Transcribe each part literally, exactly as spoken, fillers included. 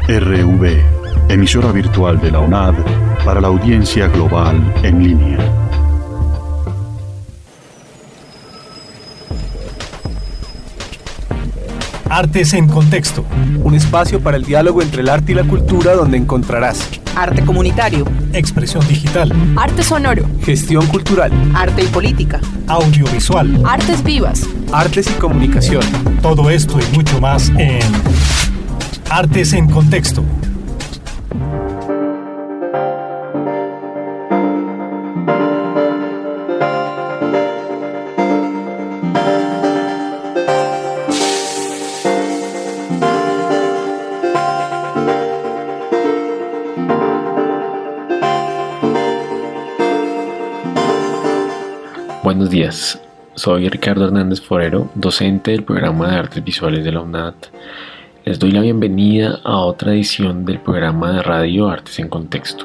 R V, emisora virtual de la UNAD para la audiencia global en línea. Artes en Contexto, un espacio para el diálogo entre el arte y la cultura donde encontrarás arte comunitario, expresión digital, arte sonoro, gestión cultural, arte y política, audiovisual, artes vivas, artes y comunicación. Todo esto y mucho más en Artes en Contexto. Buenos días, soy Ricardo Hernández Forero, docente del programa de Artes Visuales de la UNAD. Les doy la bienvenida a otra edición del programa de radio Artes en Contexto.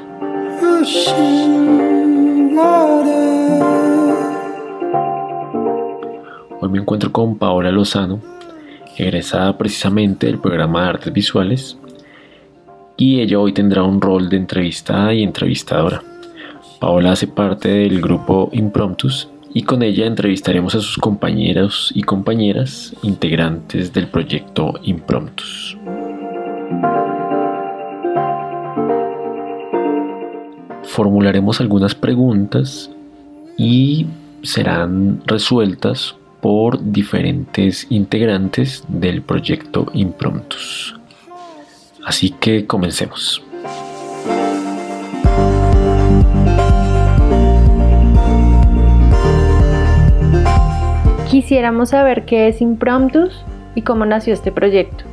Hoy me encuentro con Paola Lozano, egresada precisamente del programa de Artes Visuales, y ella hoy tendrá un rol de entrevistada y entrevistadora. Paola hace parte del grupo Impromptus, y con ella entrevistaremos a sus compañeros y compañeras integrantes del proyecto Impromptus. Formularemos algunas preguntas y serán resueltas por diferentes integrantes del proyecto Impromptus. Así que comencemos. Quisiéramos saber qué es Impromptus y cómo nació este proyecto.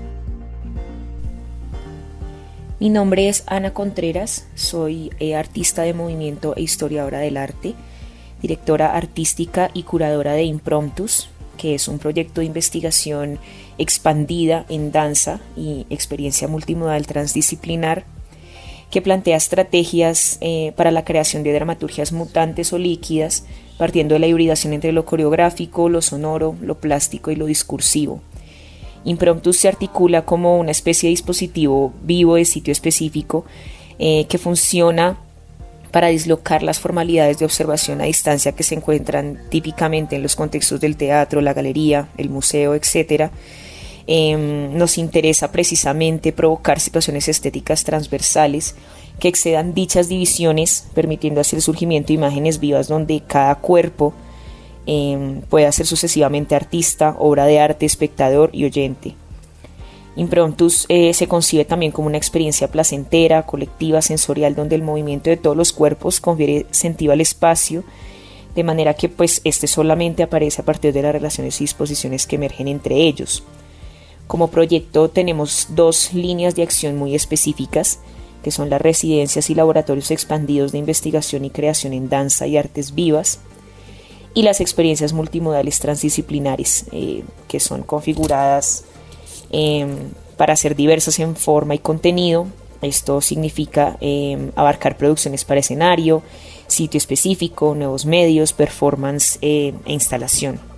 Mi nombre es Ana Contreras, soy eh, artista de movimiento e historiadora del arte, directora artística y curadora de Impromptus, que es un proyecto de investigación expandida en danza y experiencia multimodal transdisciplinar que plantea estrategias eh, para la creación de dramaturgias mutantes o líquidas, partiendo de la hibridación entre lo coreográfico, lo sonoro, lo plástico y lo discursivo. Impromptus se articula como una especie de dispositivo vivo de sitio específico eh, que funciona para dislocar las formalidades de observación a distancia que se encuentran típicamente en los contextos del teatro, la galería, el museo, etcétera. Eh, nos interesa precisamente provocar situaciones estéticas transversales que excedan dichas divisiones, permitiendo así el surgimiento de imágenes vivas donde cada cuerpo eh, pueda ser sucesivamente artista, obra de arte, espectador y oyente. Impromptus eh, se concibe también como una experiencia placentera, colectiva, sensorial, donde el movimiento de todos los cuerpos confiere sentido al espacio, de manera que pues este solamente aparece a partir de las relaciones y disposiciones que emergen entre ellos. Como proyecto tenemos dos líneas de acción muy específicas, que son las residencias y laboratorios expandidos de investigación y creación en danza y artes vivas, y las experiencias multimodales transdisciplinares, eh, que son configuradas eh, para ser diversas en forma y contenido. Esto significa eh, abarcar producciones para escenario, sitio específico, nuevos medios, performance eh, e instalación.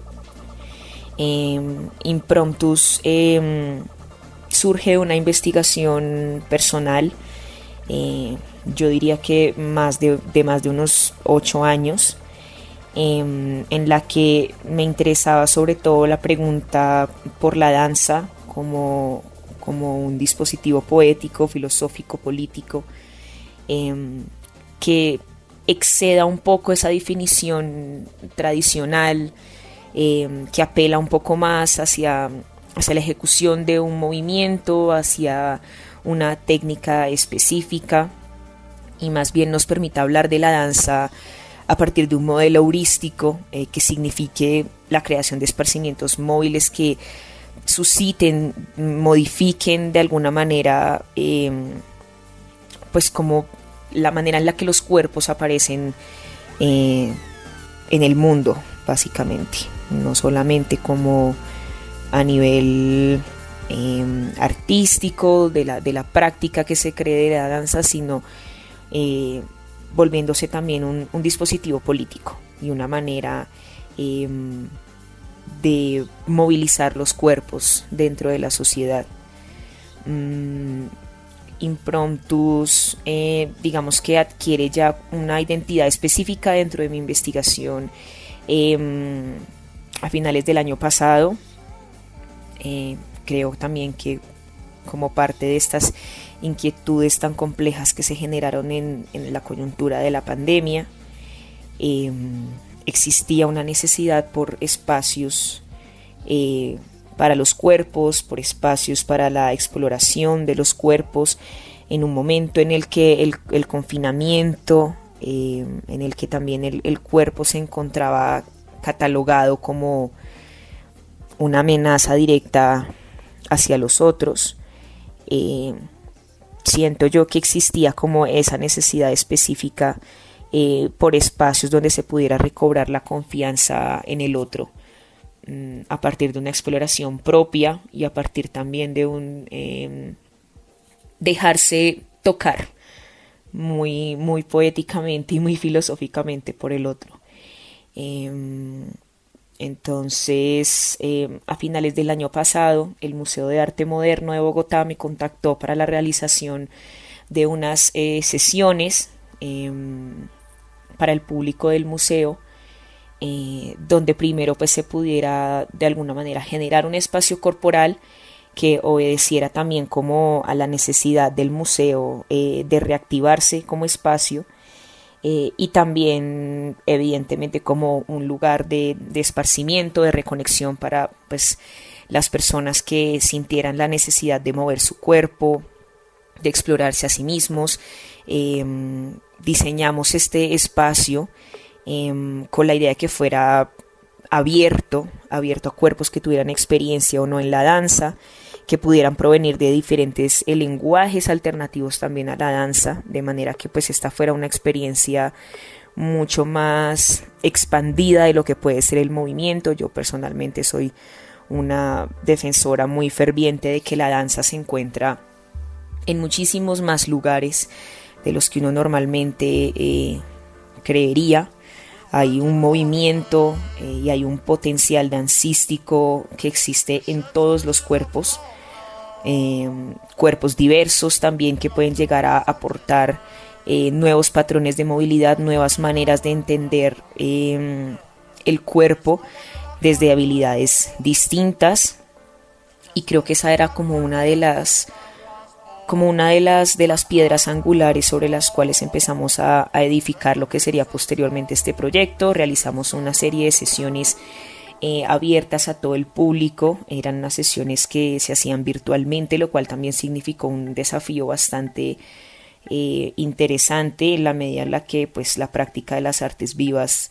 Eh, Impromptus eh, surge de una investigación personal, eh, yo diría que más de, de más de unos ocho años, eh, en la que me interesaba sobre todo la pregunta por la danza como, como un dispositivo poético, filosófico, político, eh, que exceda un poco esa definición tradicional, Eh, que apela un poco más hacia, hacia la ejecución de un movimiento, hacia una técnica específica, y más bien nos permite hablar de la danza a partir de un modelo heurístico eh, que signifique la creación de esparcimientos móviles que susciten, modifiquen de alguna manera eh, pues como la manera en la que los cuerpos aparecen eh, en el mundo, básicamente, no solamente como a nivel eh, artístico de la, de la práctica que se cree de la danza, sino eh, volviéndose también un, un dispositivo político y una manera eh, de movilizar los cuerpos dentro de la sociedad. mmm, Impromptus, eh, digamos que adquiere ya una identidad específica dentro de mi investigación eh, a finales del año pasado. Eh, creo también que como parte de estas inquietudes tan complejas que se generaron en, en la coyuntura de la pandemia, eh, existía una necesidad por espacios eh, para los cuerpos, por espacios para la exploración de los cuerpos, en un momento en el que el, el confinamiento, eh, en el que también el, el cuerpo se encontraba catalogado como una amenaza directa hacia los otros. Eh, siento yo que existía como esa necesidad específica eh, por espacios donde se pudiera recobrar la confianza en el otro, a partir de una exploración propia y a partir también de un eh, dejarse tocar muy, muy poéticamente y muy filosóficamente por el otro. Eh, entonces, eh, a finales del año pasado, el Museo de Arte Moderno de Bogotá me contactó para la realización de unas eh, sesiones eh, para el público del museo, Eh, donde primero pues se pudiera de alguna manera generar un espacio corporal que obedeciera también como a la necesidad del museo eh, de reactivarse como espacio eh, y también evidentemente como un lugar de, de esparcimiento, de reconexión para pues las personas que sintieran la necesidad de mover su cuerpo, de explorarse a sí mismos. Eh, diseñamos este espacio Eh, con la idea de que fuera abierto, abierto a cuerpos que tuvieran experiencia o no en la danza, que pudieran provenir de diferentes eh, lenguajes alternativos también a la danza, de manera que pues esta fuera una experiencia mucho más expandida de lo que puede ser el movimiento. Yo personalmente soy una defensora muy ferviente de que la danza se encuentra en muchísimos más lugares de los que uno normalmente eh, creería. Hay un movimiento eh, y hay un potencial dancístico que existe en todos los cuerpos, eh, cuerpos diversos también que pueden llegar a aportar eh, nuevos patrones de movilidad, nuevas maneras de entender eh, el cuerpo desde habilidades distintas, y creo que esa era como una de las como una de las, de las piedras angulares sobre las cuales empezamos a, a edificar lo que sería posteriormente este proyecto. Realizamos una serie de sesiones eh, abiertas a todo el público. Eran unas sesiones que se hacían virtualmente, lo cual también significó un desafío bastante eh, interesante, en la medida en la que pues, la práctica de las artes vivas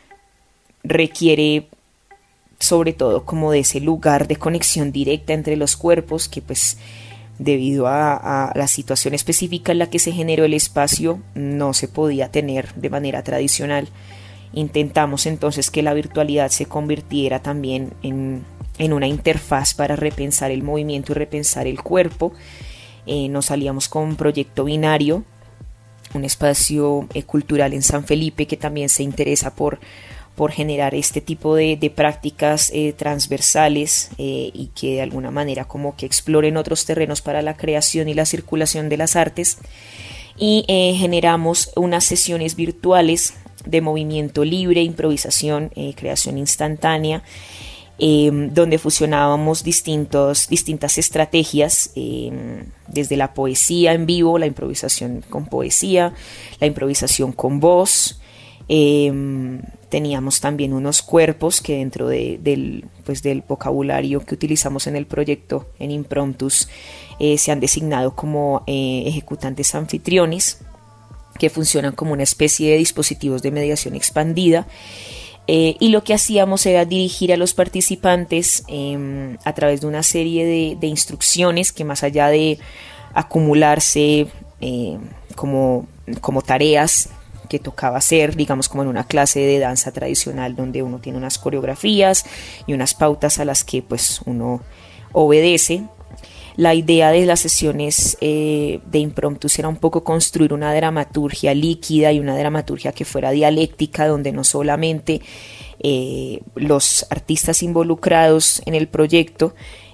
requiere sobre todo como de ese lugar de conexión directa entre los cuerpos, que pues debido a, a la situación específica en la que se generó el espacio no se podía tener de manera tradicional. Intentamos entonces que la virtualidad se convirtiera también en, en una interfaz para repensar el movimiento y repensar el cuerpo. Eh, nos salíamos con un proyecto binario, un espacio eh, cultural en San Felipe que también se interesa por por generar este tipo de, de prácticas eh, transversales eh, y que de alguna manera como que exploren otros terrenos para la creación y la circulación de las artes. Y eh, generamos unas sesiones virtuales de movimiento libre, improvisación, eh, creación instantánea, eh, donde fusionábamos distintos, distintas estrategias, eh, desde la poesía en vivo, la improvisación con poesía, la improvisación con voz. Eh, teníamos también unos cuerpos que dentro de, del, pues del vocabulario que utilizamos en el proyecto en Impromptus eh, se han designado como eh, ejecutantes anfitriones, que funcionan como una especie de dispositivos de mediación expandida. Eh, y lo que hacíamos era dirigir a los participantes eh, a través de una serie de, de instrucciones que, más allá de acumularse eh, como, como tareas que tocaba hacer, digamos como en una clase de danza tradicional donde uno tiene unas coreografías y unas pautas a las que pues uno obedece. La idea de las sesiones eh, de Impromptus era un poco construir una dramaturgia líquida y una dramaturgia que fuera dialéctica, donde no solamente eh, los artistas involucrados en el proyecto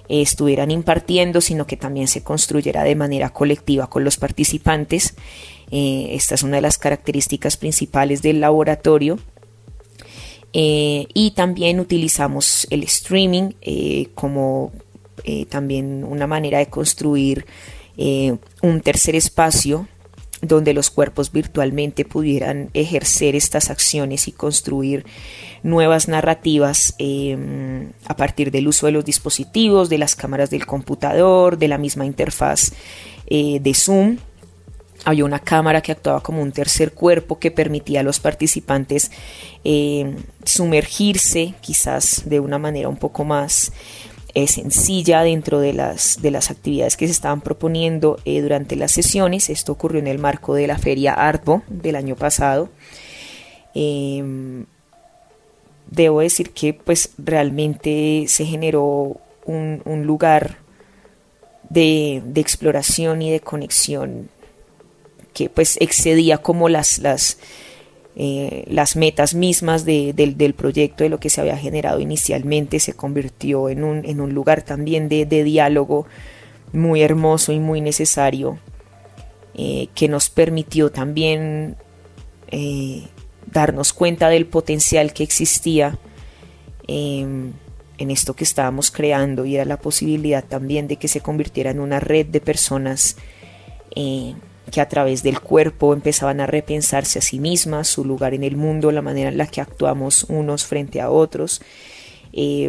eh, estuvieran impartiendo, sino que también se construyera de manera colectiva con los participantes. Eh, esta es una de las características principales del laboratorio. Eh, y también utilizamos el streaming eh, como eh, también una manera de construir eh, un tercer espacio donde los cuerpos virtualmente pudieran ejercer estas acciones y construir nuevas narrativas eh, a partir del uso de los dispositivos, de las cámaras del computador, de la misma interfaz eh, de Zoom. Había una cámara que actuaba como un tercer cuerpo que permitía a los participantes eh, sumergirse quizás de una manera un poco más eh, sencilla dentro de las, de las actividades que se estaban proponiendo eh, durante las sesiones. Esto ocurrió en el marco de la feria Artbo del año pasado. Eh, debo decir que pues realmente se generó un, un lugar de, de exploración y de conexión que pues excedía como las, las, eh, las metas mismas de, de, del proyecto, de lo que se había generado inicialmente. Se convirtió en un, en un lugar también de, de diálogo muy hermoso y muy necesario, eh, que nos permitió también eh, darnos cuenta del potencial que existía eh, en esto que estábamos creando, y era la posibilidad también de que se convirtiera en una red de personas eh, que a través del cuerpo empezaban a repensarse a sí mismas, su lugar en el mundo, la manera en la que actuamos unos frente a otros. Eh,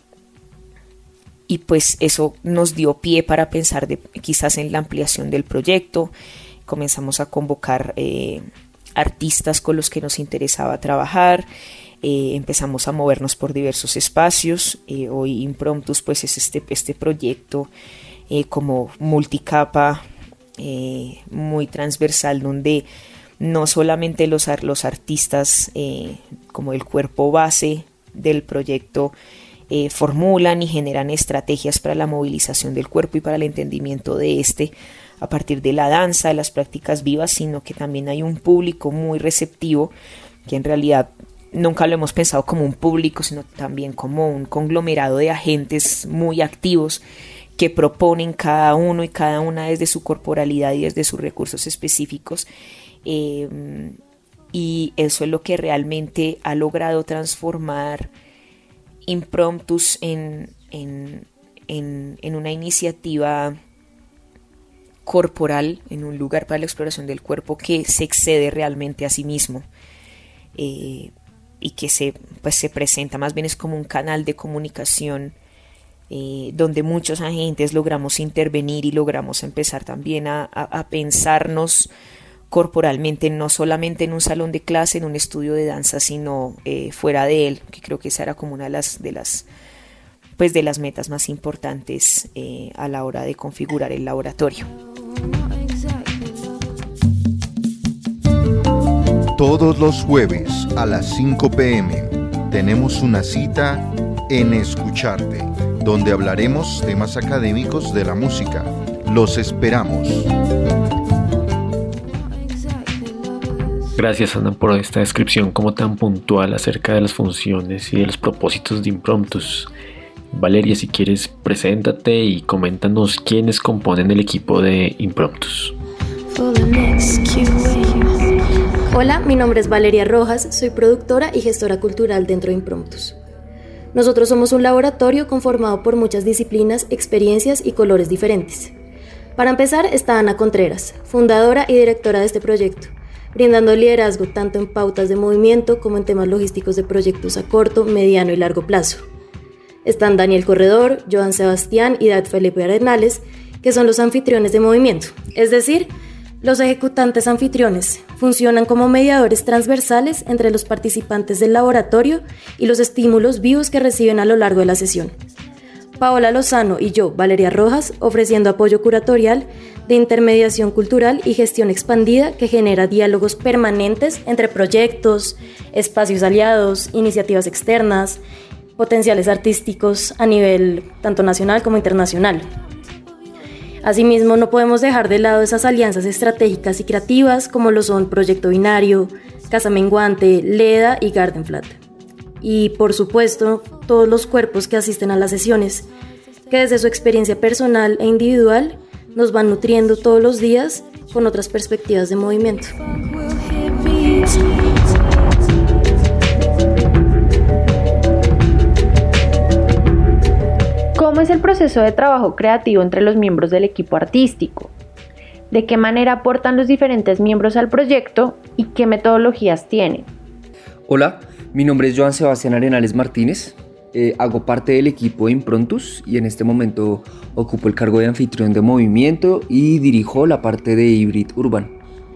y pues eso nos dio pie para pensar de, quizás en la ampliación del proyecto. Comenzamos a convocar eh, artistas con los que nos interesaba trabajar. Eh, empezamos a movernos por diversos espacios. Eh, hoy Impromptus pues es este, este proyecto eh, como multicapa, Eh, muy transversal, donde no solamente los, los artistas eh, como el cuerpo base del proyecto eh, formulan y generan estrategias para la movilización del cuerpo y para el entendimiento de este a partir de la danza, de las prácticas vivas, sino que también hay un público muy receptivo, que en realidad nunca lo hemos pensado como un público, sino también como un conglomerado de agentes muy activos que proponen cada uno y cada una desde su corporalidad y desde sus recursos específicos. Eh, y eso es lo que realmente ha logrado transformar Impromptus en, en, en, en una iniciativa corporal, en un lugar para la exploración del cuerpo que se excede realmente a sí mismo, eh, y que se, pues, se presenta más bien es como un canal de comunicación Eh, donde muchos agentes logramos intervenir y logramos empezar también a, a, a pensarnos corporalmente, no solamente en un salón de clase, en un estudio de danza, sino eh, fuera de él, que creo que esa era como una de las, de las, pues de las metas más importantes eh, a la hora de configurar el laboratorio. Todos los jueves a las cinco p m tenemos una cita en Escucharte, donde hablaremos temas académicos de la música. Los esperamos. Gracias, Ana, por esta descripción como tan puntual acerca de las funciones y de los propósitos de Impromptus. Valeria, si quieres, preséntate y coméntanos quiénes componen el equipo de Impromptus. Hola, mi nombre es Valeria Rojas, soy productora y gestora cultural dentro de Impromptus. Nosotros somos un laboratorio conformado por muchas disciplinas, experiencias y colores diferentes. Para empezar está Ana Contreras, fundadora y directora de este proyecto, brindando liderazgo tanto en pautas de movimiento como en temas logísticos de proyectos a corto, mediano y largo plazo. Están Daniel Corredor, Joan Sebastián y David Felipe Arenales, que son los anfitriones de movimiento, es decir, los ejecutantes anfitriones funcionan como mediadores transversales entre los participantes del laboratorio y los estímulos vivos que reciben a lo largo de la sesión. Paola Lozano y yo, Valeria Rojas, ofreciendo apoyo curatorial de intermediación cultural y gestión expandida que genera diálogos permanentes entre proyectos, espacios aliados, iniciativas externas, potenciales artísticos a nivel tanto nacional como internacional. Asimismo, no podemos dejar de lado esas alianzas estratégicas y creativas como lo son Proyecto Binario, Casa Menguante, Leda y Gardenflat. Y por supuesto, todos los cuerpos que asisten a las sesiones, que desde su experiencia personal e individual nos van nutriendo todos los días con otras perspectivas de movimiento. ¿Cómo es el proceso de trabajo creativo entre los miembros del equipo artístico? ¿De qué manera aportan los diferentes miembros al proyecto y qué metodologías tienen? Hola, mi nombre es Joan Sebastián Arenales Martínez, eh, hago parte del equipo de Impromptus y en este momento ocupo el cargo de anfitrión de movimiento y dirijo la parte de Hybrid Urban.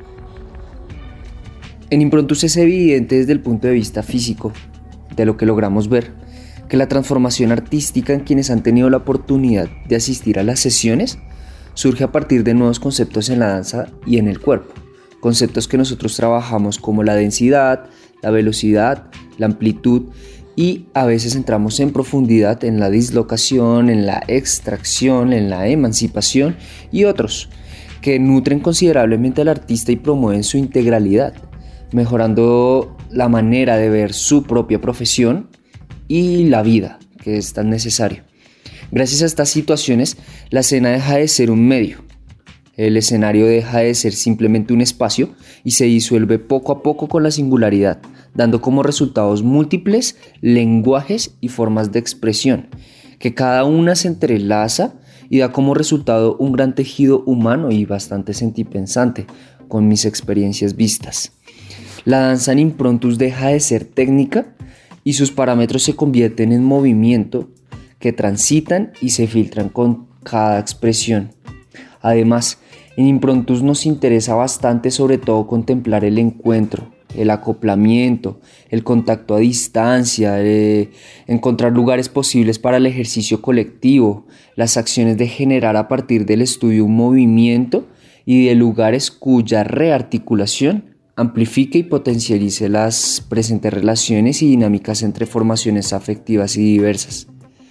En Impromptus es evidente desde el punto de vista físico, de lo que logramos ver, que la transformación artística en quienes han tenido la oportunidad de asistir a las sesiones surge a partir de nuevos conceptos en la danza y en el cuerpo, conceptos que nosotros trabajamos como la densidad, la velocidad, la amplitud y a veces entramos en profundidad en la dislocación, en la extracción, en la emancipación y otros que nutren considerablemente al artista y promueven su integralidad, mejorando la manera de ver su propia profesión y la vida, que es tan necesario. Gracias a estas situaciones, la escena deja de ser un medio, el escenario deja de ser simplemente un espacio y se disuelve poco a poco con la singularidad, dando como resultados múltiples lenguajes y formas de expresión, que cada una se entrelaza y da como resultado un gran tejido humano y bastante sentipensante, con mis experiencias vistas. La danza en Impromptus deja de ser técnica y sus parámetros se convierten en movimiento que transitan y se filtran con cada expresión. Además, en Impromptus nos interesa bastante sobre todo contemplar el encuentro, el acoplamiento, el contacto a distancia, eh, encontrar lugares posibles para el ejercicio colectivo, las acciones de generar a partir del estudio un movimiento y de lugares cuya rearticulación amplifique y potencialice las presentes relaciones y dinámicas entre formaciones afectivas y diversas.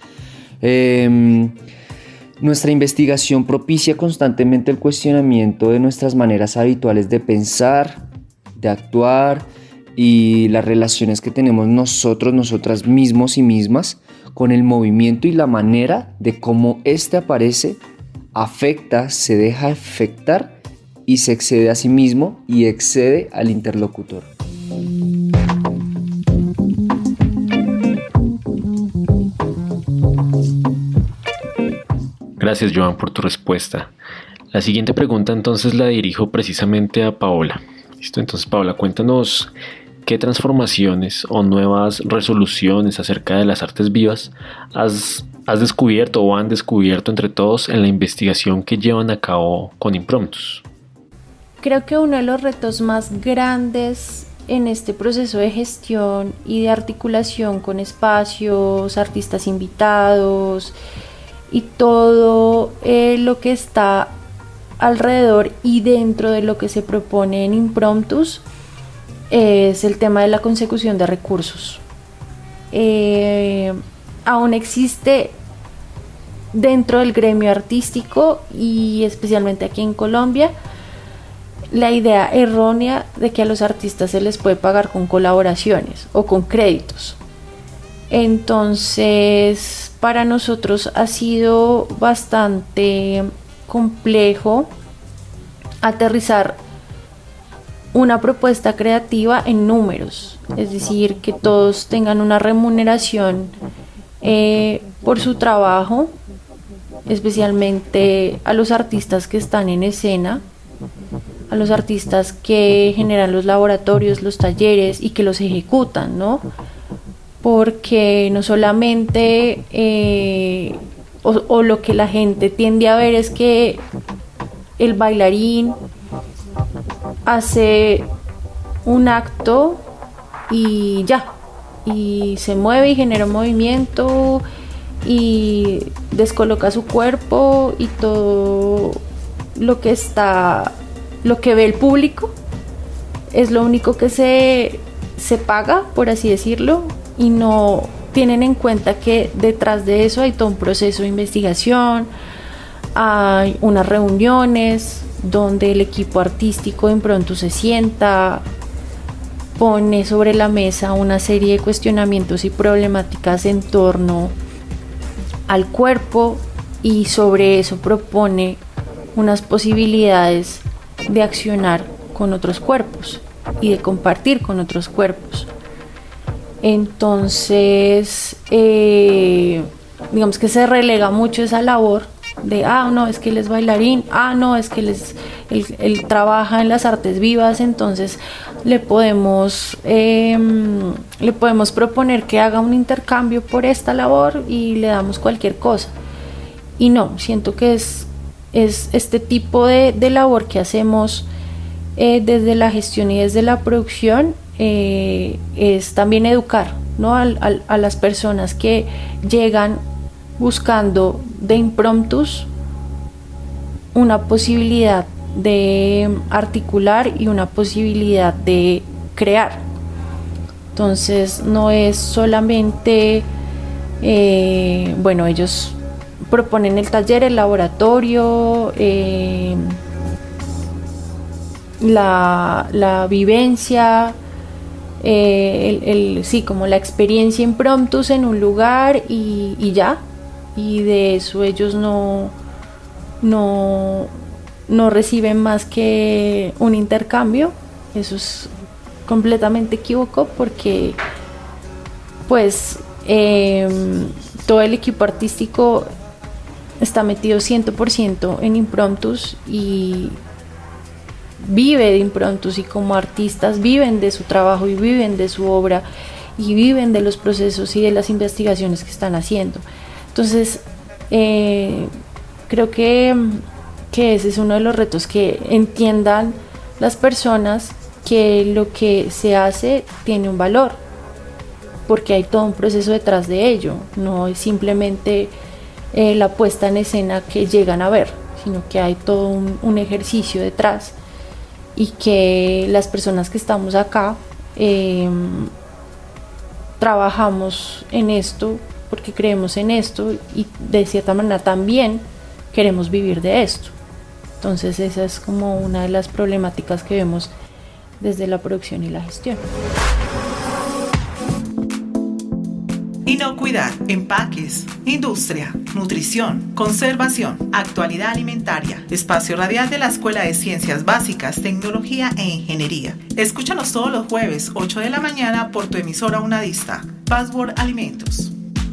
Eh, nuestra investigación propicia constantemente el cuestionamiento de nuestras maneras habituales de pensar, de actuar y las relaciones que tenemos nosotros, nosotras mismos y mismas con el movimiento y la manera de cómo éste aparece, afecta, se deja afectar y se excede a sí mismo y excede al interlocutor. Gracias, Joan, por tu respuesta. La siguiente pregunta entonces la dirijo precisamente a Paola. ¿Listo? Entonces, Paola, cuéntanos qué transformaciones o nuevas resoluciones acerca de las artes vivas has, has descubierto o han descubierto entre todos en la investigación que llevan a cabo con Impromptus. Creo que uno de los retos más grandes en este proceso de gestión y de articulación con espacios, artistas invitados y todo eh, lo que está alrededor y dentro de lo que se propone en Impromptus es el tema de la consecución de recursos. Eh, aún existe dentro del gremio artístico y especialmente aquí en Colombia la idea errónea de que a los artistas se les puede pagar con colaboraciones o con créditos. Entonces, para nosotros ha sido bastante complejo aterrizar una propuesta creativa en números, es decir, que todos tengan una remuneración eh, por su trabajo, especialmente a los artistas que están en escena, a los artistas que generan los laboratorios, los talleres y que los ejecutan, ¿no? Porque no solamente eh, o, o lo que la gente tiende a ver es que el bailarín hace un acto y ya, y se mueve y genera un movimiento y descoloca su cuerpo y todo lo que está, lo que ve el público es lo único que se, se paga, por así decirlo, y no tienen en cuenta que detrás de eso hay todo un proceso de investigación, hay unas reuniones donde el equipo artístico de Impromptus se sienta, pone sobre la mesa una serie de cuestionamientos y problemáticas en torno al cuerpo, y sobre eso propone unas posibilidades de accionar con otros cuerpos y de compartir con otros cuerpos. Entonces, eh, digamos que se relega mucho esa labor de, ah, no, es que él es bailarín, ah, no, es que él, es, él, él trabaja en las artes vivas, entonces le podemos, eh, le podemos proponer que haga un intercambio por esta labor y le damos cualquier cosa. Y no, siento que es, es este tipo de, de labor que hacemos eh, desde la gestión y desde la producción, eh, es también educar, ¿no? a, a, a las personas que llegan buscando de impromptus una posibilidad de articular y una posibilidad de crear. Entonces no es solamente, eh, bueno, ellos proponen el taller, el laboratorio, eh, la, la vivencia, eh, el, el, sí, como la experiencia impromptus en un lugar y, y ya. Y de eso ellos no, no, no reciben más que un intercambio. Eso es completamente equívoco porque pues eh, todo el equipo artístico está metido cien por ciento en impromptus y vive de impromptus, y como artistas viven de su trabajo y viven de su obra y viven de los procesos y de las investigaciones que están haciendo. Entonces, eh, creo que, que ese es uno de los retos, que entiendan las personas que lo que se hace tiene un valor, porque hay todo un proceso detrás de ello, no es simplemente eh, la puesta en escena que llegan a ver, sino que hay todo un, un ejercicio detrás, y que las personas que estamos acá eh, trabajamos en esto porque creemos en esto y de cierta manera también queremos vivir de esto. Entonces esa es como una de las problemáticas que vemos desde la producción y la gestión. Inocuidad, empaques, industria, nutrición, conservación, actualidad alimentaria, espacio radial de la Escuela de Ciencias Básicas, Tecnología e Ingeniería. Escúchanos todos los jueves, ocho de la mañana, por tu emisora unadista, Password Alimentos.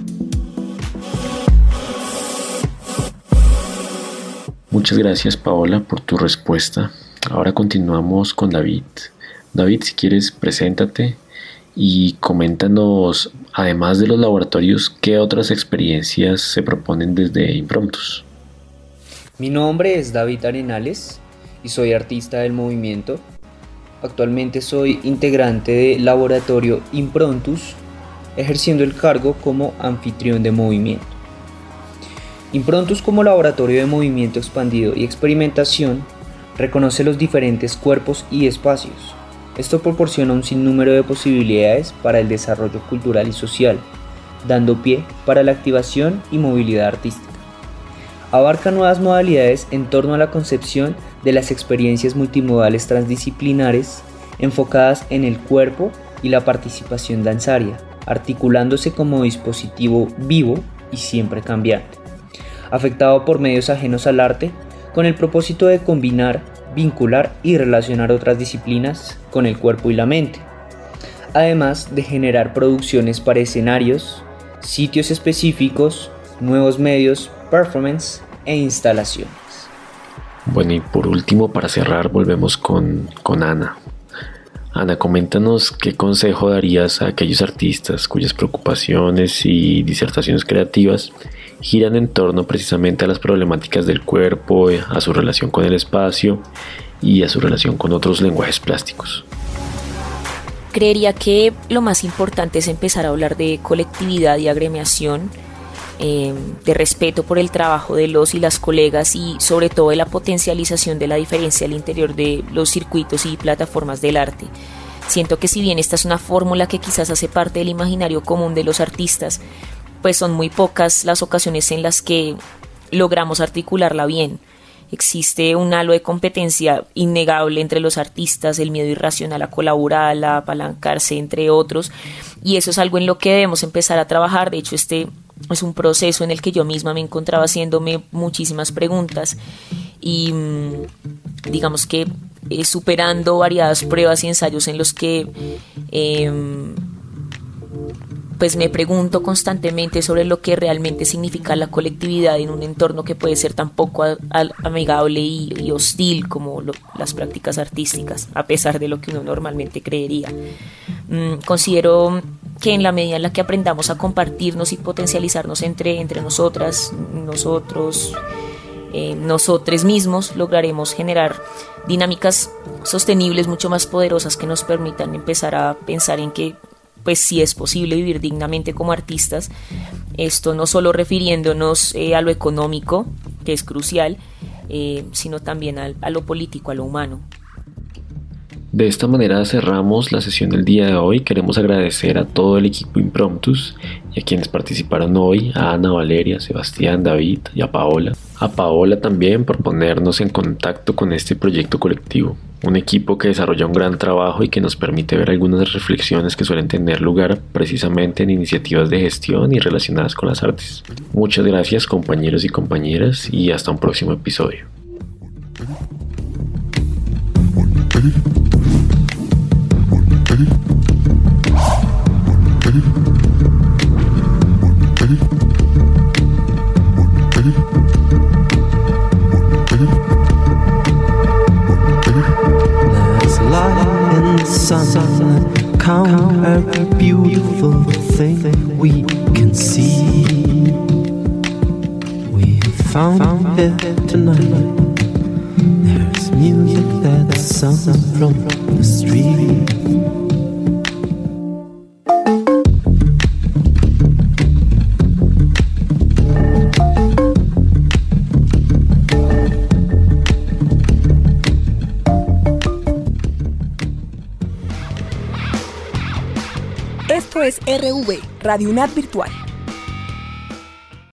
Muchas gracias, Paola, por tu respuesta. Ahora continuamos con David. David, si quieres, preséntate y coméntanos, además de los laboratorios, qué otras experiencias se proponen desde Impromptus. Mi nombre es David Arenales y soy artista del movimiento. Actualmente soy integrante del laboratorio Impromptus, ejerciendo el cargo como anfitrión de movimiento. Impromptus, como laboratorio de movimiento expandido y experimentación, reconoce los diferentes cuerpos y espacios. Esto proporciona un sinnúmero de posibilidades para el desarrollo cultural y social, dando pie para la activación y movilidad artística. Abarca nuevas modalidades en torno a la concepción de las experiencias multimodales transdisciplinares enfocadas en el cuerpo y la participación danzaria, articulándose como dispositivo vivo y siempre cambiante, afectado por medios ajenos al arte, con el propósito de combinar, vincular y relacionar otras disciplinas con el cuerpo y la mente, además de generar producciones para escenarios, sitios específicos, nuevos medios, performance e instalaciones. Bueno, y por último, para cerrar, volvemos con, con Ana. Ana, coméntanos qué consejo darías a aquellos artistas cuyas preocupaciones y disertaciones creativas giran en torno precisamente a las problemáticas del cuerpo, a su relación con el espacio y a su relación con otros lenguajes plásticos. Creería que lo más importante es empezar a hablar de colectividad y agremiación, eh, de respeto por el trabajo de los y las colegas y sobre todo de la potencialización de la diferencia al interior de los circuitos y plataformas del arte. Siento que si bien esta es una fórmula que quizás hace parte del imaginario común de los artistas, pues son muy pocas las ocasiones en las que logramos articularla bien. Existe un halo de competencia innegable entre los artistas, el miedo irracional a colaborar, a apalancarse, entre otros, y eso es algo en lo que debemos empezar a trabajar. De hecho, este es un proceso en el que yo misma me encontraba haciéndome muchísimas preguntas y digamos que eh, superando variadas pruebas y ensayos en los que eh, pues me pregunto constantemente sobre lo que realmente significa la colectividad en un entorno que puede ser tan poco a, a, amigable y, y hostil como lo, las prácticas artísticas, a pesar de lo que uno normalmente creería. Mm, considero que en la medida en la que aprendamos a compartirnos y potencializarnos entre, entre nosotras, nosotros, eh, nosotros mismos, lograremos generar dinámicas sostenibles mucho más poderosas que nos permitan empezar a pensar en que pues sí es posible vivir dignamente como artistas, esto no solo refiriéndonos eh, a lo económico, que es crucial, eh, sino también a, a lo político, a lo humano. De esta manera cerramos la sesión del día de hoy. Queremos agradecer a todo el equipo Impromptus y a quienes participaron hoy, a Ana, Valeria, Sebastián, David y a Paola. A Paola también por ponernos en contacto con este proyecto colectivo. Un equipo que desarrolla un gran trabajo y que nos permite ver algunas reflexiones que suelen tener lugar precisamente en iniciativas de gestión y relacionadas con las artes. Muchas gracias compañeros y compañeras y hasta un próximo episodio. Count every beautiful thing we can see. We found it tonight. There's music that sounds from the street. Esto es R V, Radio UNAD Virtual.